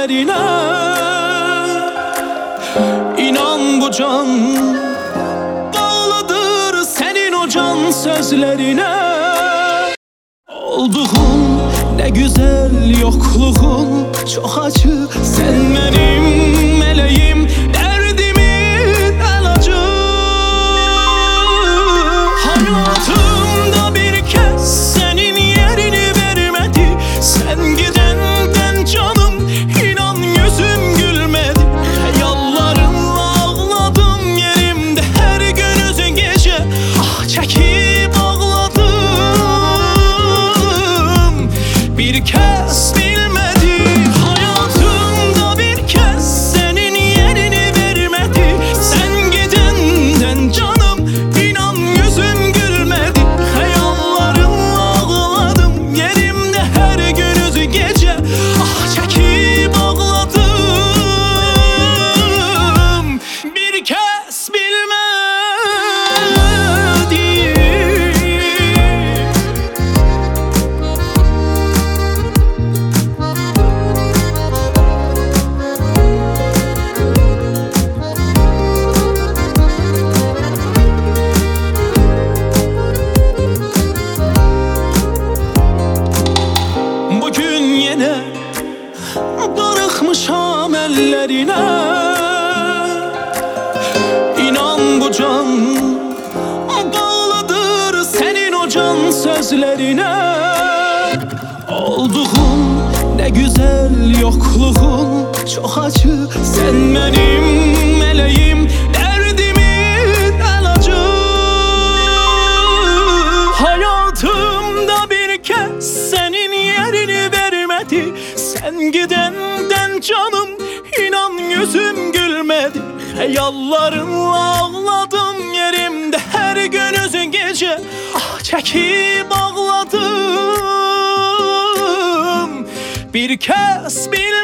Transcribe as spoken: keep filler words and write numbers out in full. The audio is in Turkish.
sözlerine. İnan bu can bağlıdır senin o can sözlerine. Olduğun ne güzel, yokluğun çok acı. Sen benim meleğim, derdimin ilacı. Hayatımda bir kez senin yerini vermedi. Sen gidenden canım inan yüzüm gülmedi. Hayallarımla ağladım yerimde her gün üzün gece. Ah çekip ağladım bir kez bilmedi. Hayatımda bir kez senin yerini vermedi. Sen gidenden canım inan yüzüm gülmedi. Hayallarımla ağladım yerimde her gün üzün gece. Ah çekip ağladım bir kez bilmedi. Bugün yine darıkmışam ellerine. İnan bu can bağlıdır senin o can sözlerine. Olduğun ne güzel, yokluğun çok acı. Sen benim meleğim, derdimin ilacı. Hayatımda bir kez senin yerini vermedi. Sen gidenden canım inan yüzüm gülmedi. Hayallarımla ağladım yerimde her gün üzün gece. Ah çekip ağladım bir kez bil